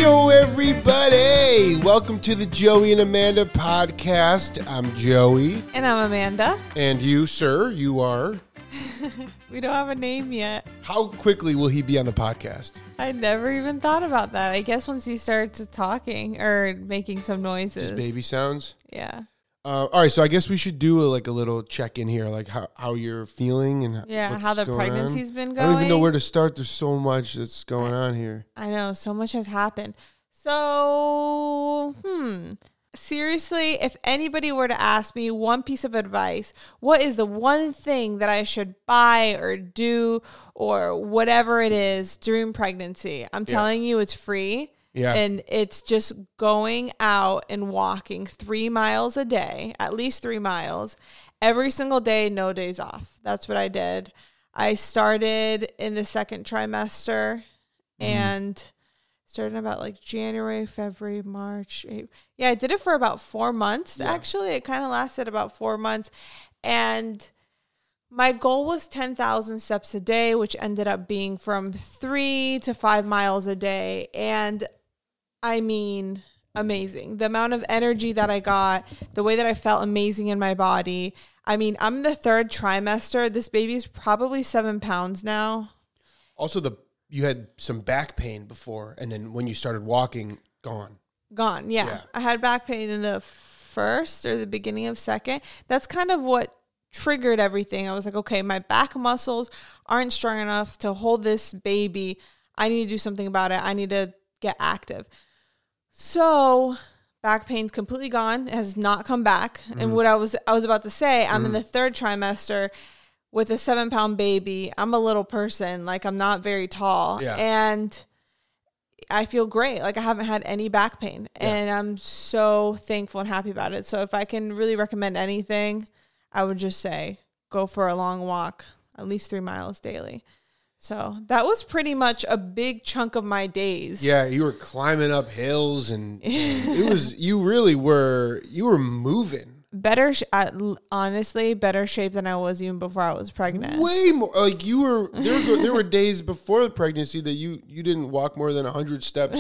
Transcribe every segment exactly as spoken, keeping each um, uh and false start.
Yo, everybody! Welcome to the Joey and Amanda podcast. I'm Joey. And I'm Amanda. And you, sir, you are? We don't have a name yet. How quickly will he be on the podcast? I never even thought about that. I guess once he starts talking or making some noises. Just baby sounds? Yeah. Uh, all right, so I guess we should do a, like a little check-in here, like how, how you're feeling and yeah, what's how the going pregnancy's on. been going. I don't even know where to start. There's so much that's going on here. I know, so much has happened. So, hmm. Seriously, if anybody were to ask me one piece of advice, what is the one thing that I should buy or do or whatever it is during pregnancy? I'm Yeah. telling you, it's free. Yeah. And it's just going out and walking three miles a day, at least three miles, every single day, no days off. That's what I did. I started in the second trimester mm-hmm. and started about like January, February, March. April. Yeah, I did it for about four months. Yeah. Actually, it kind of lasted about four months. And my goal was ten thousand steps a day, which ended up being from three to five miles a day. And I mean, amazing. The amount of energy that I got, the way that I felt amazing in my body. I mean, I'm in the third trimester. This baby's probably seven pounds now. Also, the you had some back pain before, and then when you started walking, gone. Gone, yeah. yeah. I had back pain in the first or the beginning of second. That's kind of what triggered everything. I was like, okay, my back muscles aren't strong enough to hold this baby. I need to do something about it. I need to get active. So back pain's completely gone. It has not come back. Mm. And what I was I was about to say, I'm mm. in the third trimester with a seven pound baby. I'm a little person. Like, I'm not very tall. Yeah. And I feel great. Like, I haven't had any back pain. Yeah. And I'm so thankful and happy about it. So if I can really recommend anything, I would just say go for a long walk, at least three miles daily. So that was pretty much a big chunk of my days. Yeah, you were climbing up hills, and, and it was you really were you were moving. Better, sh- honestly, better shape than I was even before I was pregnant. Way more. Like you were there. Were, there were days before the pregnancy that you you didn't walk more than a hundred steps,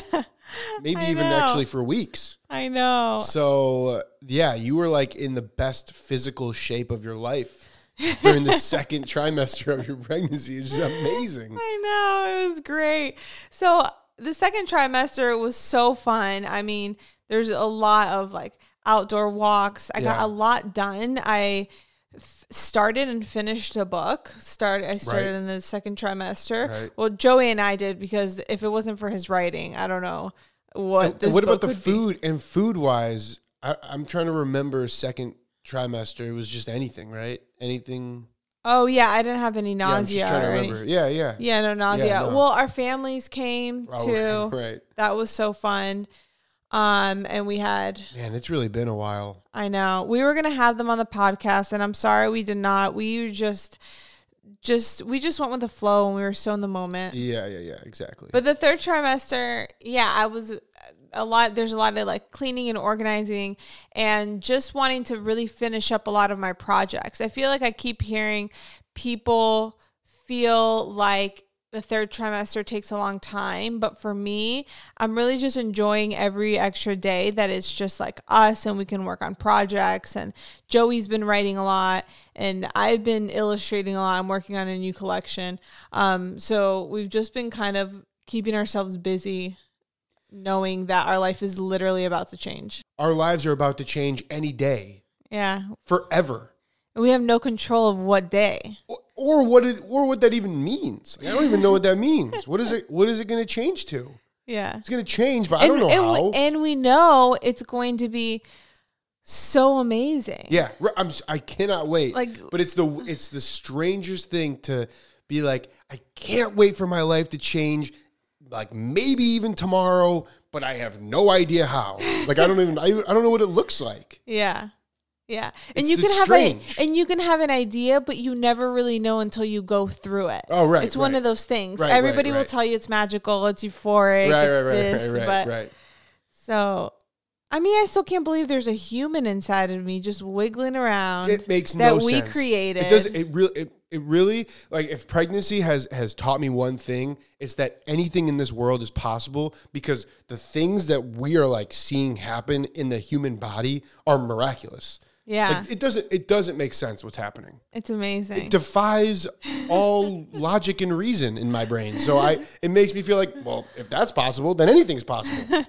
maybe I even know. actually for weeks. I know. So uh, yeah, you were like in the best physical shape of your life during the second trimester of your pregnancy. It's just amazing. I know. It was great. So the second trimester was so fun. I mean, there's a lot of like outdoor walks. I yeah. got a lot done. I f- started and finished a book. Started. I started right. in the second trimester. Right. Well, Joey and I did, because if it wasn't for his writing, I don't know what and, this and what book about the would food be. And food wise, I, I'm trying to remember second trimester. It was just anything, right? Anything. Oh yeah, I didn't have any nausea. Yeah, I'm just trying to remember. Any, yeah, yeah. Yeah, no nausea. Yeah, no. Well, our families came oh, too. Right. That was so fun. Um, and we had. Man, it's really been a while. I know. We were gonna have them on the podcast, and I'm sorry we did not. We just, just we just went with the flow, and we were so in the moment. Yeah, yeah, yeah. Exactly. But the third trimester, yeah, I was. A lot there's a lot of like cleaning and organizing and just wanting to really finish up a lot of my projects. I feel like I keep hearing people feel like the third trimester takes a long time, but for me, I'm really just enjoying every extra day that it's just like us and we can work on projects. And Joey's been writing a lot and I've been illustrating a lot. I'm working on a new collection. Um, so we've just been kind of keeping ourselves busy, knowing that our life is literally about to change. Our lives are about to change any day. Yeah. Forever. And we have no control of what day. Or, or what it, or what that even means. Like, I don't even know what that means. What is it what is it going to change to? Yeah. It's going to change, but and, I don't know and how. We, and we know it's going to be so amazing. Yeah, I'm I cannot wait. Like, but it's the it's the strangest thing to be like, I can't wait for my life to change. Like maybe even tomorrow, but I have no idea how. Like I don't even I, I don't know what it looks like. Yeah. Yeah. And it's you can have strange. a, and you can have an idea, but you never really know until you go through it. Oh, right. It's right. one of those things. Right, Everybody right, right. will tell you it's magical, it's euphoric, right, it's right, right, this, right, right, but right. So I mean, I still can't believe there's a human inside of me just wiggling around. It makes that no we sense. created. It does. It really. It, It really, like, if pregnancy has has taught me one thing, it's that anything in this world is possible, because the things that we are like seeing happen in the human body are miraculous. Yeah. Like, it doesn't it doesn't make sense what's happening. It's amazing. It defies all logic and reason in my brain. So I it makes me feel like, well, if that's possible, then anything's possible.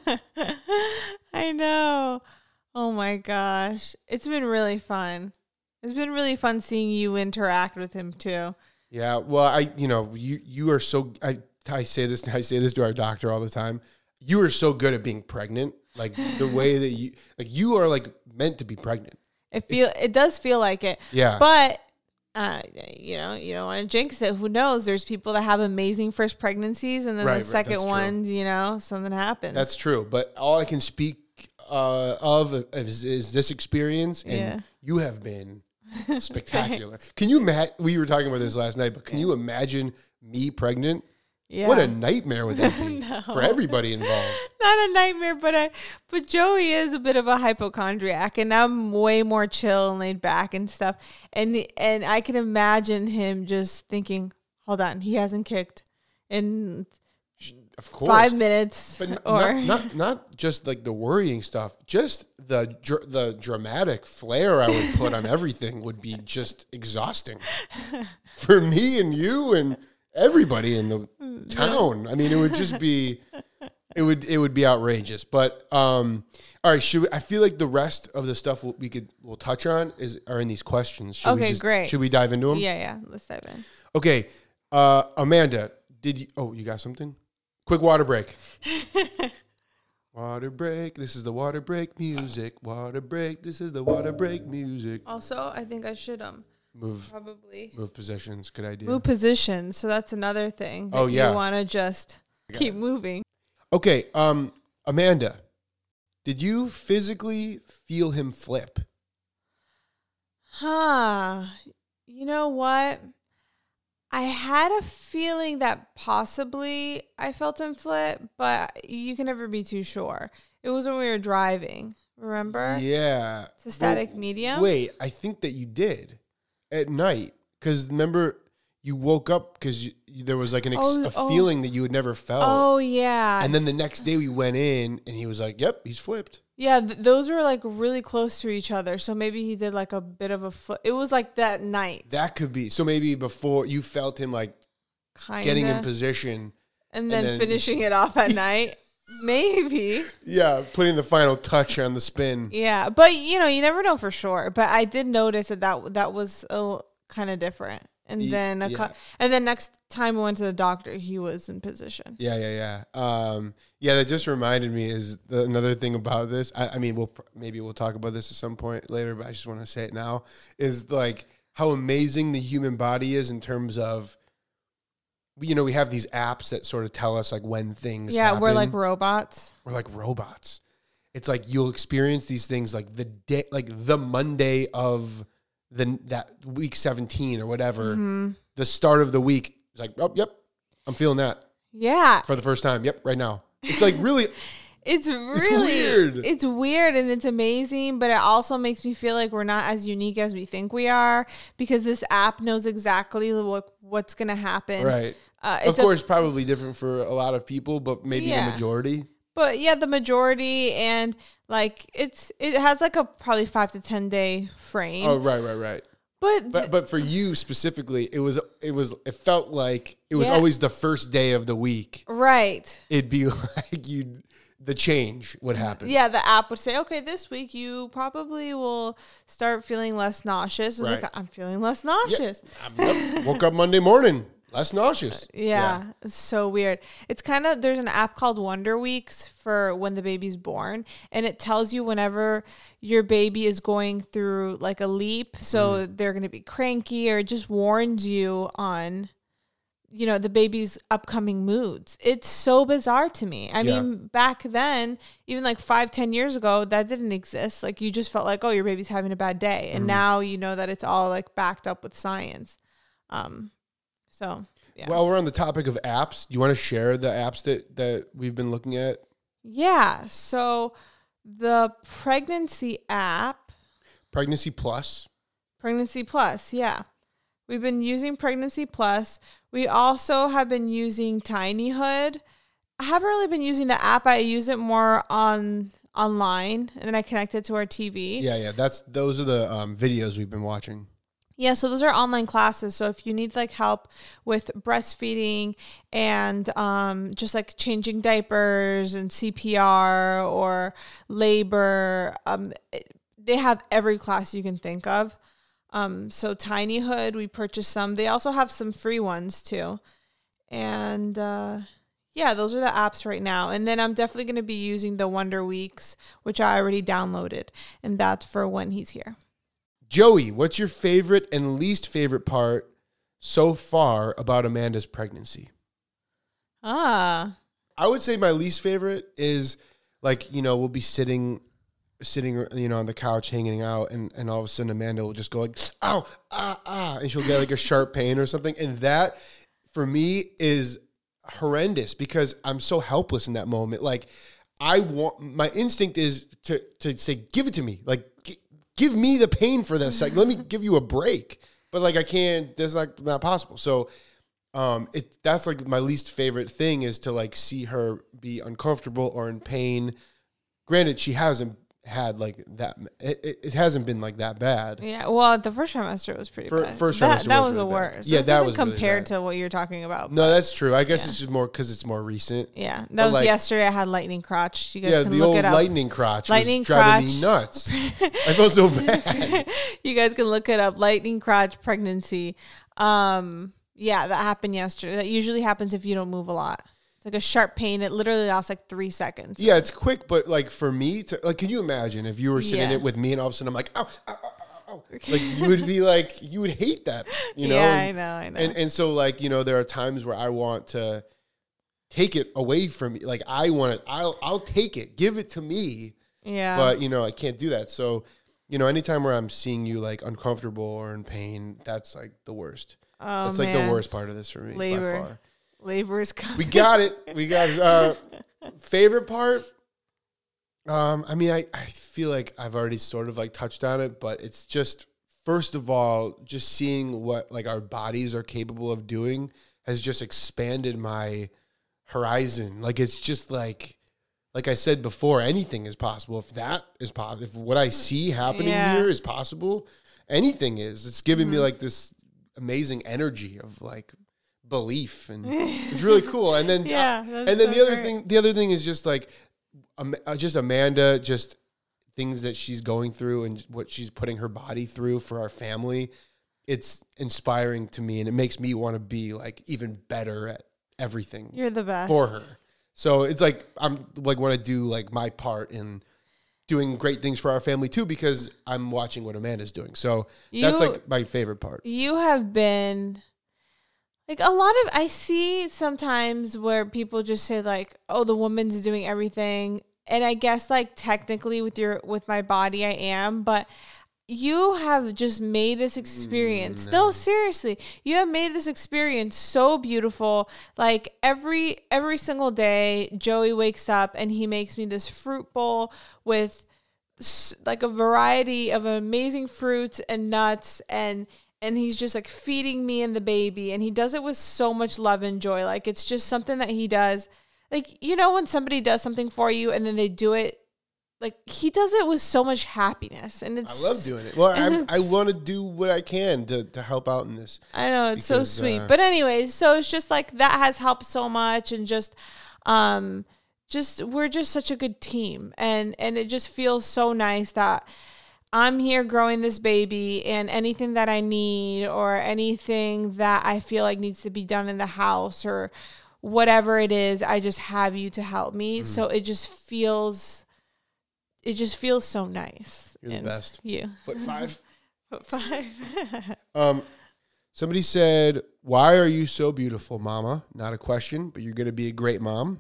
I know. Oh my gosh. It's been really fun. It's been really fun seeing you interact with him too. Yeah. Well, I you know, you you are so I I say this I say this to our doctor all the time. You are so good at being pregnant. Like the way that you like you are like meant to be pregnant. It feel it's, it does feel like it. Yeah. But uh, you know, you don't want to jinx it. Who knows? There's people that have amazing first pregnancies, and then right, the second right, ones, you know, something happens. That's true. But all I can speak uh, of is, is this experience, and yeah. you have been spectacular. Can you imagine? We were talking about this last night, but can you imagine me pregnant? Yeah. What a nightmare would that be no. for everybody involved? Not a nightmare, but I, but Joey is a bit of a hypochondriac, and I'm way more chill and laid back and stuff. And and I can imagine him just thinking, "Hold on, he hasn't kicked in of course. five minutes." But n- or not, not not just like the worrying stuff, just the dr- the dramatic flair I would put on everything would be just exhausting for me and you and everybody in the town. I mean, it would just be, it would, it would be outrageous. But, um, all right. Should we, I feel like the rest of the stuff we'll, we could, we'll touch on is, are in these questions. Should okay, we just, great. Should we dive into them? Yeah, yeah. Let's dive in. Okay. Uh, Amanda, did you, oh, you got something? Quick water break. Water break. This is the water break music. Water break. This is the water break music. Also, I think I should, um, Move, probably move positions. Good idea. move positions. So that's another thing. That Oh, yeah. You want to just keep it. moving. Okay, um, Amanda, did you physically feel him flip? Huh. You know what? I had a feeling that possibly I felt him flip, but you can never be too sure. It was when we were driving. Remember? Yeah. It's a static Well, medium. Wait, I think that you did at night. Because remember, you woke up because there was like an ex- Oh, a oh. feeling that you had never felt. Oh, yeah. And then the next day we went in and he was like, yep, he's flipped. Yeah, th- those were like really close to each other. So maybe he did like a bit of a flip. It was like that night. That could be. So maybe before you felt him like Kinda. getting in position. And then, and then- finishing it off at night. Maybe. Yeah, putting the final touch on the spin. Yeah. But, you know, you never know for sure. But I did notice that that, that was a kind of different. And Ye- then a yeah. co- and then next time we went to the doctor, he was in position. Yeah, yeah, yeah. Um, yeah, that just reminded me is the, another thing about this. I, I mean, we'll pr- maybe we'll talk about this at some point later, but I just want to say it now. Is like how amazing the human body is in terms of, you know, we have these apps that sort of tell us like when things. Yeah, happen. we're like robots. We're like robots. It's like you'll experience these things like the day, like the Monday of the that week seventeen or whatever. Mm-hmm. The start of the week. It's like, oh, yep, I'm feeling that. Yeah. For the first time. Yep, right now. It's like really, It's really weird. It's weird and it's amazing, but it also makes me feel like we're not as unique as we think we are because this app knows exactly what what's going to happen. right. Uh, Of it's a- course, probably different for a lot of people, but maybe Yeah. the majority. But yeah, the majority and like it's it has like a probably five to ten day frame. Oh, right, right, right. but But but for you specifically, it was it was it felt like it was Yeah. always the first day of the week. right. It'd be like you the change would happen. Yeah, the app would say, okay, this week you probably will start feeling less nauseous. It's Right. like, I'm feeling less nauseous. Yep. Woke up Monday morning, less nauseous. Yeah, it's so weird. It's kind of, there's an app called Wonder Weeks for when the baby's born, and it tells you whenever your baby is going through like a leap, so Mm. they're going to be cranky, or it just warns you on, you know, the baby's upcoming moods. It's so bizarre to me. I Yeah. mean, back then, even like five, ten years ago, that didn't exist. Like you just felt like, oh, your baby's having a bad day. And Mhm. now you know that it's all like backed up with science. Um, so yeah. While we're on the topic of apps, do you want to share the apps that, that we've been looking at? Yeah. So the pregnancy app, Pregnancy Plus. Pregnancy Plus, yeah. We've been using Pregnancy Plus. We also have been using Tinyhood. I haven't really been using the app. I use it more on online, and then I connect it to our T V. Yeah, yeah. That's those are the um, videos we've been watching. Yeah, so those are online classes. So if you need like help with breastfeeding and um, just like changing diapers and C P R or labor, um, they have every class you can think of. Um, so Tinyhood, we purchased some. They also have some free ones too. And uh, yeah, those are the apps right now. And then I'm definitely going to be using the Wonder Weeks, which I already downloaded. And that's for when he's here. Joey, what's your favorite and least favorite part so far about Amanda's pregnancy? Ah. I would say my least favorite is like, you know, we'll be sitting sitting, you know, on the couch hanging out, and, and all of a sudden Amanda will just go like, ow, ah, ah, and she'll get like a sharp pain or something. And that for me is horrendous because I'm so helpless in that moment. Like I want, my instinct is to, to say, give it to me. Like g- give me the pain for this. Like, let me give you a break. But like, I can't, that's like not possible. So um, it, that's like my least favorite thing is to like see her be uncomfortable or in pain. Granted, she hasn't had like that. It, it, it hasn't been like that bad. Yeah, well, the first trimester was pretty For, bad. First that, trimester that was, was really the bad. worst. Yeah, This that doesn't was really compared bad. to what you're talking about. No, that's true. I guess yeah. it's just more because it's more recent. Yeah, that But was like, yesterday. I had lightning crotch. You guys yeah, can the look old it up. lightning crotch Lightning was driving crotch. me nuts. I felt so bad. You guys can look it up. Lightning crotch pregnancy. Um, yeah, that happened yesterday. That usually happens if you don't move a lot. It's like a sharp pain. It literally lasts like three seconds. Yeah, it's quick, but like for me to like, can you imagine if you were sitting Yeah. it with me and all of a sudden I'm like, ow, ow, ow, ow, ow. Like you would be like, you would hate that, you know? Yeah, I and, know, I know. And and so like, you know, there are times where I want to take it away from me. Like I want it, I'll I'll take it, give it to me. Yeah. But you know, I can't do that. So, you know, anytime where I'm seeing you like uncomfortable or in pain, that's like the worst. oh, That's like man. the worst part of this for me Labor. by far. Labor is coming. We got it. We got it. Uh, favorite part? Um, I mean, I, I feel like I've already sort of like touched on it, but it's just, first of all, just seeing what like our bodies are capable of doing has just expanded my horizon. Like, it's just like, like I said before, anything is possible. If that is possible, if what I see happening Yeah. here is possible, anything is. It's giving Mm-hmm. me like this amazing energy of like belief, and it's really cool. And then Yeah, uh, that's and then so the other great. thing the other thing is just like um, uh, just Amanda, just things that she's going through and what she's putting her body through for our family. It's inspiring to me, and it makes me want to be like even better at everything You're the best. for her. So it's like I'm like want to do like my part in doing great things for our family too, because I'm watching what Amanda's doing. So that's You- like my favorite part. You have been like a lot of, I see sometimes where people just say like, oh, the woman's doing everything. And I guess like technically with your, with my body, I am, but you have just made this experience. Mm, no. no. seriously, you have made this experience so beautiful. Like every, every single day, Joey wakes up and he makes me this fruit bowl with s- like a variety of amazing fruits and nuts, and and he's just like feeding me and the baby, and he does it with so much love and joy. Like it's just something that he does. Like, you know, when somebody does something for you and then they do it, like he does it with so much happiness, and it's I love doing it. Well, I, I it's- want to do what I can to, to help out in this. I know, it's because, so sweet. uh, But anyways, so it's just like that has helped so much, and just um just we're just such a good team, and and it just feels so nice that I'm here growing this baby, and anything that I need or anything that I feel like needs to be done in the house or whatever it is, I just have you to help me. Mm-hmm. So it just feels it just feels so nice. You're the And best. You. Foot five. Five. Um, somebody said, "Why are you so beautiful, Mama?" Not a question, but you're going to be a great mom.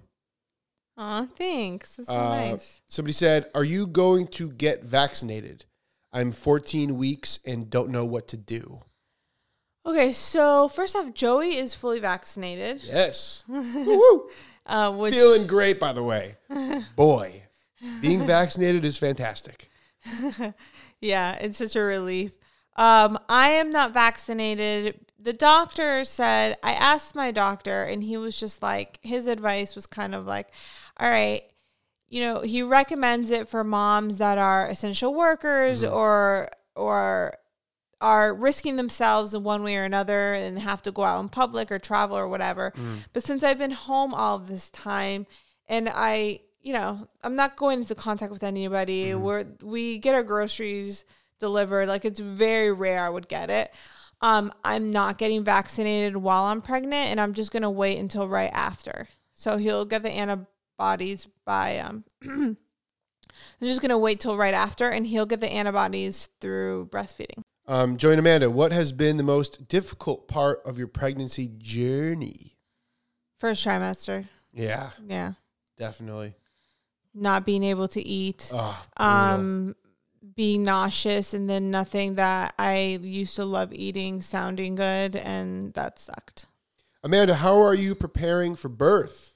Aw, thanks. That's so Uh, nice. Somebody said, "Are you going to get vaccinated? I'm fourteen weeks and don't know what to do." Okay, so first off, Joey is fully vaccinated. Yes. Woo-woo. Uh, which Feeling great, by the way. Boy, being vaccinated is fantastic. yeah, it's such a relief. Um, I am not vaccinated. The doctor said, I asked my doctor, and he was just like, his advice was kind of like, all right, you know, he recommends it for moms that are essential workers mm-hmm. or or are risking themselves in one way or another and have to go out in public or travel or whatever. Mm. But since I've been home all of this time, and I, you know, I'm not going into contact with anybody. Mm. We're we get our groceries delivered. Like, it's very rare I would get it. Um, I'm not getting vaccinated while I'm pregnant, and I'm just gonna wait until right after. So he'll get the antibodies by um. I'm just gonna wait till right after, and he'll get the antibodies through breastfeeding. Um, Joy and Amanda, what has been the most difficult part of your pregnancy journey? First trimester. Yeah. Yeah. Definitely. Not being able to eat. Oh, um, being nauseous, and then nothing that I used to love eating sounding good, and that sucked. Amanda, how are you preparing for birth?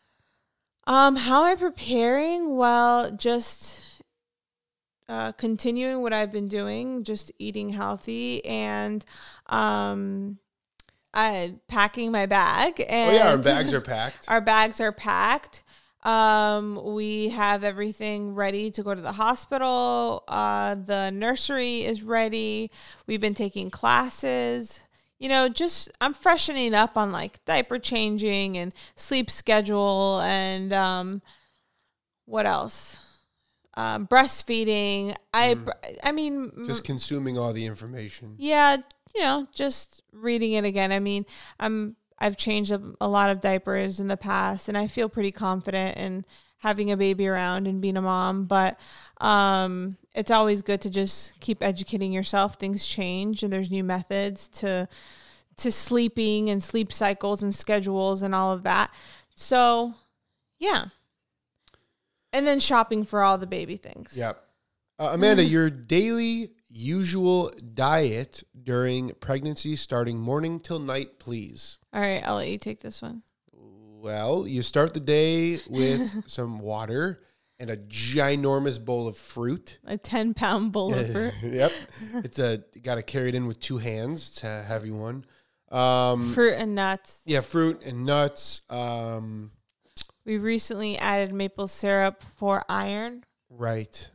Um, how am I preparing? Well, just uh, continuing what I've been doing, just eating healthy, and um, I packing my bag. And oh yeah, our bags are packed. Our bags are packed. Um, we have everything ready to go to the hospital. Uh, the nursery is ready. We've been taking classes. You know, just I'm freshening up on like diaper changing and sleep schedule and um, what else? Um, breastfeeding. I mm. I mean, just consuming all the information. Yeah, you know, just reading it again. I mean, I'm I've changed a, a lot of diapers in the past, and I feel pretty confident in having a baby around and being a mom. But um, it's always good to just keep educating yourself. Things change, and there's new methods to to sleeping and sleep cycles and schedules and all of that. So, yeah. And then shopping for all the baby things. Yep. Uh, Amanda, your daily usual diet during pregnancy, starting morning till night, please. All right, I'll let you take this one. Well, you start the day with some water and a ginormous bowl of fruit. A ten pound bowl of fruit. Yep. It's a, you got to carry it in with two hands. It's a heavy one. Um, fruit and nuts. Yeah, fruit and nuts. Um, we recently added maple syrup for iron. Right.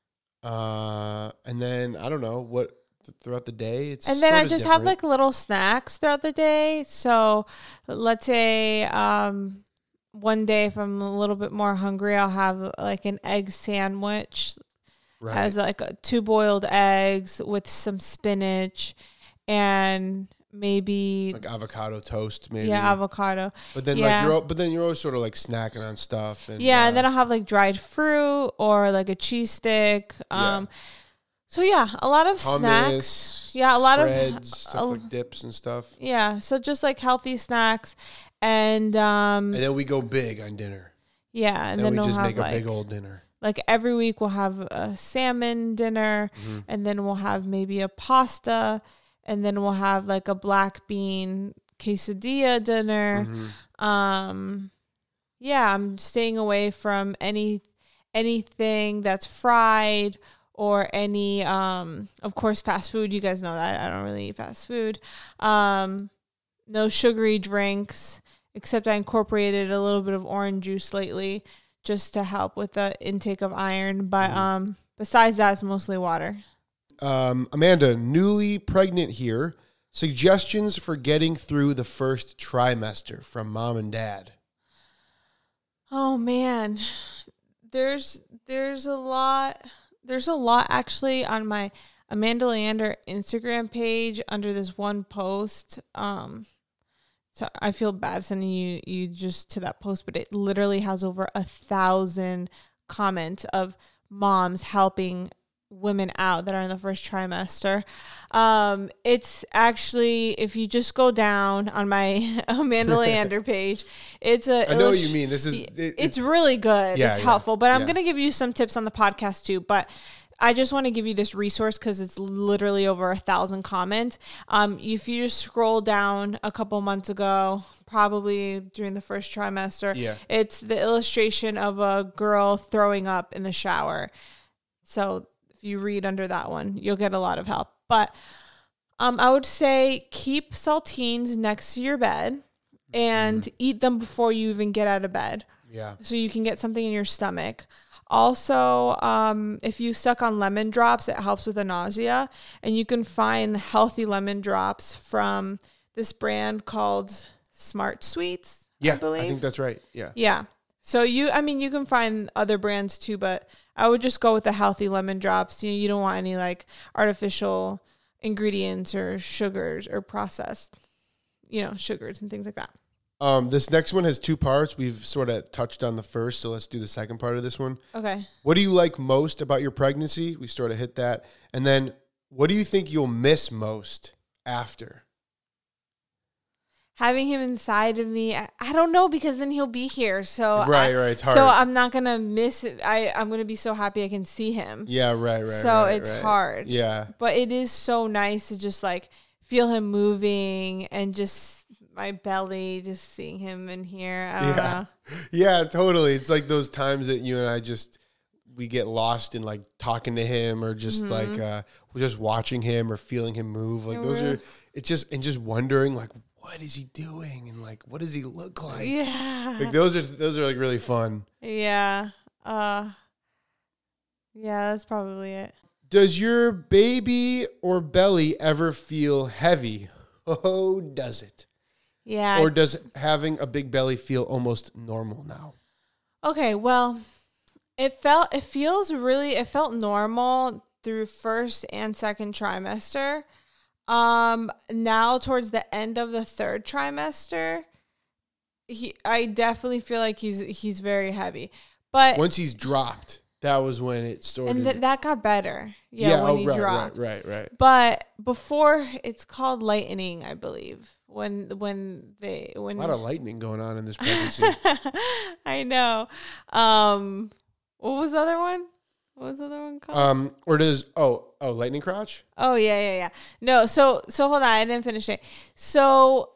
Uh, and then, I don't know, what throughout the day, it's and then I just different. have like little snacks throughout the day. So let's say um, one day if I'm a little bit more hungry, I'll have like an egg sandwich. Right. Has like a, two boiled eggs with some spinach and maybe like avocado toast, maybe. Yeah, avocado. But then yeah. like you're but then you're always sort of like snacking on stuff. And, yeah, uh, and then I'll have like dried fruit or like a cheese stick. Um, yeah. So yeah, a lot of hummus, snacks. Yeah, a lot spreads, of stuff uh, like dips and stuff. Yeah, so just like healthy snacks, and um, and then we go big on dinner. Yeah, and then, then we we'll just have make like, a big old dinner. Like every week we'll have a salmon dinner, mm-hmm. and then we'll have maybe a pasta, and then we'll have like a black bean quesadilla dinner. Mm-hmm. Um, yeah, I'm staying away from any anything that's fried or any, um, of course, fast food. You guys know that I don't really eat fast food. Um, no sugary drinks, except I incorporated a little bit of orange juice lately just to help with the intake of iron. But mm-hmm. um, besides that, it's mostly water. Um, Amanda, newly pregnant here. Suggestions for getting through the first trimester from mom and dad. Oh man, there's there's a lot. There's a lot actually on my Amanda Leander Instagram page under this one post. Um, so I feel bad sending you you just to that post, but it literally has over a thousand comments of moms helping women out that are in the first trimester. Um, it's actually, if you just go down on my Amanda Leander page, it's a, I know what you mean. This is, it, it's, it's really good. Yeah, it's yeah, helpful, but I'm yeah. going to give you some tips on the podcast too, but I just want to give you this resource because it's literally over a thousand comments. Um, if you just scroll down a couple months ago, probably during the first trimester, yeah. it's the illustration of a girl throwing up in the shower. So you read under that one, you'll get a lot of help. But um, I would say keep saltines next to your bed and mm. eat them before you even get out of bed. Yeah. So you can get something in your stomach. Also, um, if you suck on lemon drops, it helps with the nausea. And you can find healthy lemon drops from this brand called Smart Sweets. Yeah, I believe. I think that's right. Yeah. Yeah. So you, I mean, you can find other brands too, but I would just go with the healthy lemon drops. You know, you don't want any like artificial ingredients or sugars or processed, you know, sugars and things like that. Um, this next one has two parts. We've sort of touched on the first, so let's do the second part of this one. Okay. What do you like most about your pregnancy? We sort of hit that. And then what do you think you'll miss most after? Having him inside of me, I, I don't know, because then he'll be here. So right, I, right, it's hard. So I'm not gonna miss it. I I'm gonna be so happy I can see him. Yeah, right, right. So right, it's right. hard. Yeah, but it is so nice to just like feel him moving and just my belly, just seeing him in here. I don't yeah, know. Yeah, totally. It's like those times that you and I just we get lost in like talking to him or just mm-hmm. like uh, just watching him or feeling him move. Like those are it's just and just wondering like. What is he doing? And like, what does he look like? Yeah. Like those are, those are like really fun. Yeah. Uh, yeah, that's probably it. Does your baby or belly ever feel heavy? Oh, does it? Yeah. Or does having a big belly feel almost normal now? Okay. Well, it felt, it feels really, it felt normal through first and second trimester. Um, now towards the end of the third trimester, he, I definitely feel like he's, he's very heavy, but once he's dropped, that was when it started. And th- that got better. Yeah. yeah when oh, he right, dropped. Right, right, right. But before it's called lightening, I believe when, when they, when a lot of lightning going on in this pregnancy. I know. Um, what was the other one? What was the other one called? Um, or does oh oh lightning crotch? Oh yeah yeah yeah. No, so so hold on, I didn't finish it. So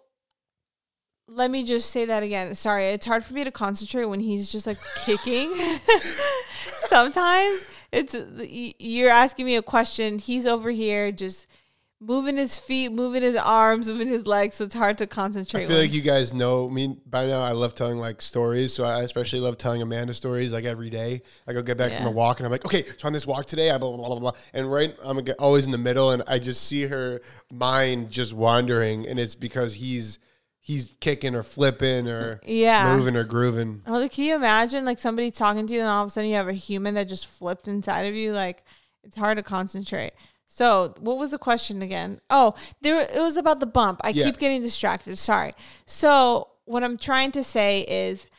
let me just say that again. Sorry, it's hard for me to concentrate when he's just like kicking. Sometimes it's you're asking me a question. He's over here just moving his feet, moving his arms, moving his legs, so it's hard to concentrate. I feel when. like you guys know me by now. I love telling like stories, so I especially love telling Amanda stories like every day. Like I'll get back yeah. from a walk and I'm like, okay, so on this walk today, I blah blah blah blah, and right, I'm always in the middle, and I just see her mind just wandering, and it's because he's he's kicking or flipping or yeah. moving or grooving. Oh, like, can you imagine like somebody talking to you and all of a sudden you have a human that just flipped inside of you? Like it's hard to concentrate. So what was the question again? Oh, there it was about the bump. I yeah. keep getting distracted. Sorry. So what I'm trying to say is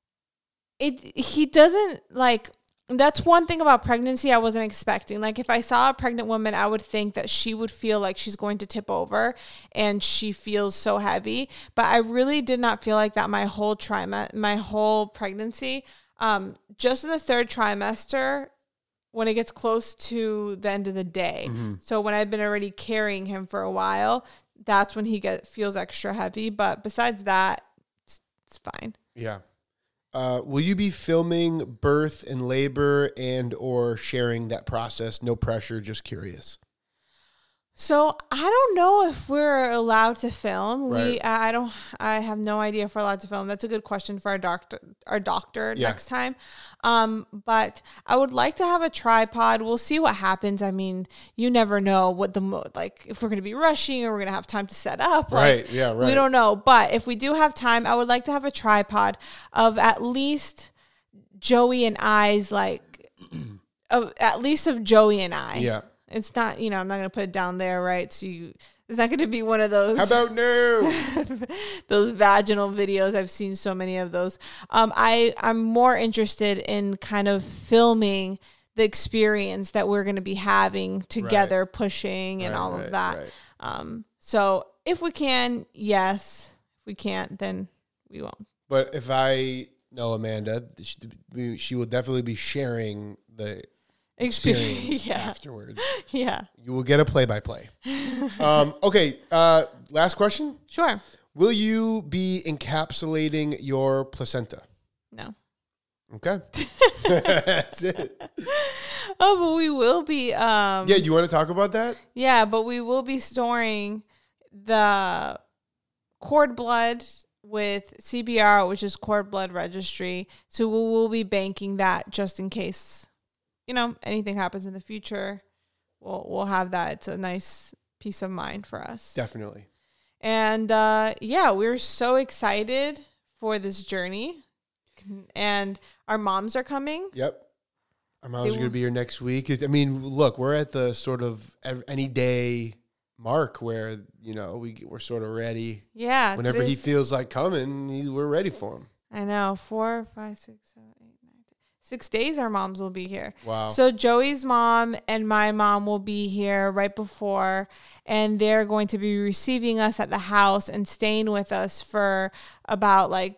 it he doesn't like that's one thing about pregnancy I wasn't expecting. Like if I saw a pregnant woman, I would think that she would feel like she's going to tip over and she feels so heavy. But I really did not feel like that my whole trimester, my whole pregnancy. Um, just in the third trimester, when it gets close to the end of the day. Mm-hmm. So when I've been already carrying him for a while, that's when he get feels extra heavy. But besides that, it's, it's fine. Yeah. Uh, will you be filming birth and labor and or sharing that process? No pressure, just curious. So I don't know if we're allowed to film. Right. We I don't I have no idea if we're allowed to film. That's a good question for our doctor our doctor yeah. next time. Um, but I would like to have a tripod. We'll see what happens. I mean, you never know what the mo- like if we're going to be rushing or we're going to have time to set up. Right. Like, yeah. Right. We don't know. But if we do have time, I would like to have a tripod of at least Joey and I's like of at least of Joey and I. Yeah. It's not, you know, I'm not going to put it down there, right? So you, it's not going to be one of those. How about no? Those vaginal videos. I've seen so many of those. Um, I, I'm more interested in kind of filming the experience that we're going to be having together, right. pushing and right, all right, of that. Right. Um, so if we can, yes. If we can't, then we won't. But if I know Amanda, she, she will definitely be sharing the experience yeah. afterwards. Yeah. You will get a play-by-play. um, okay. Uh, last question. Sure. Will you be encapsulating your placenta? No. Okay. That's it. Oh, but we will be. Um, Yeah, you want to talk about that? Yeah, but we will be storing the cord blood with C B R, which is cord blood registry. So we will be banking that just in case, you know, anything happens in the future. We'll we'll have that. It's a nice peace of mind for us. Definitely. And uh, yeah, we're so excited for this journey. And our moms are coming. Yep. Our moms are going to be here next week. I mean, look, we're at the sort of any day mark where, you know, we, we're sort of ready. Yeah. Whenever he feels like coming, he, we're ready for him. I know. Four, five, six, seven, eight, nine, ten. Six days our moms will be here. Wow. So Joey's mom and my mom will be here right before, and they're going to be receiving us at the house and staying with us for about like,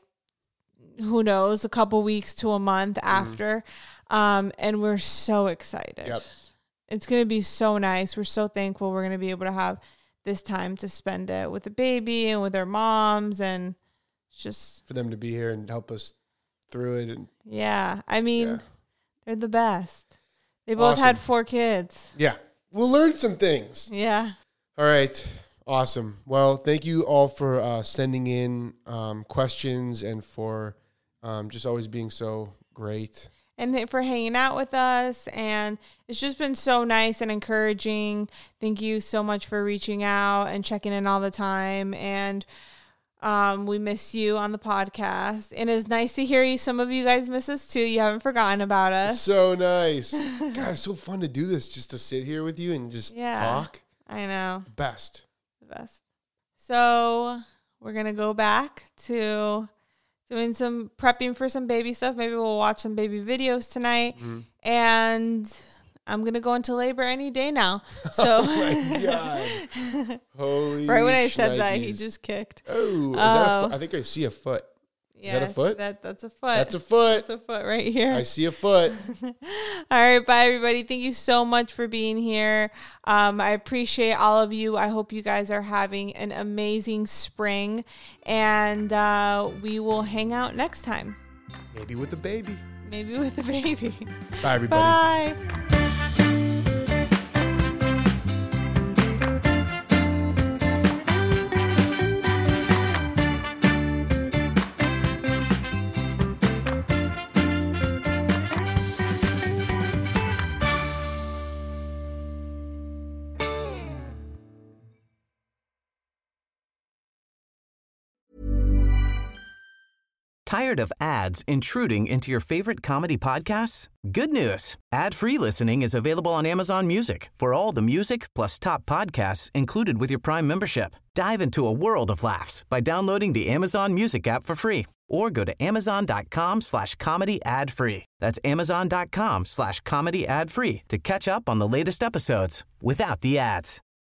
who knows, a couple weeks to a month after. Mm-hmm. Um, and we're so excited. Yep. It's going to be so nice. We're so thankful we're going to be able to have this time to spend it with the baby and with our moms, and just for them to be here and help us through it. And yeah, I mean, yeah. They're the best. They both Awesome. had four kids. Yeah. We'll learn some things. Yeah. All right. Awesome. Well, thank you all for uh, sending in um, questions and for um, just always being so great. And for hanging out with us. And it's just been so nice and encouraging. Thank you so much for reaching out and checking in all the time. And um, we miss you on the podcast. And it's nice to hear you. Some of you guys miss us too. You haven't forgotten about us. So nice. God, it's so fun to do this, just to sit here with you and just yeah, talk. I know. The best. The best. So we're going to go back to doing some prepping for some baby stuff. Maybe we'll watch some baby videos tonight. Mm-hmm. And I'm going to go into labor any day now. So oh my God. Holy right when I shnikes. said that, he just kicked. Oh, is uh, that a fo- I think I see a foot. Yeah, is that a foot? That, that's a foot. That's a foot. That's a foot right here. I see a foot. All right. Bye, everybody. Thank you so much for being here. Um, I appreciate all of you. I hope you guys are having an amazing spring. And uh, we will hang out next time. Maybe with a baby. Maybe with a baby. Bye, everybody. Bye. Tired of ads intruding into your favorite comedy podcasts? Good news. Ad-free listening is available on Amazon Music for all the music plus top podcasts included with your Prime membership. Dive into a world of laughs by downloading the Amazon Music app for free or go to amazon.com slash comedy ad free. That's amazon.com slash comedy ad free to catch up on the latest episodes without the ads.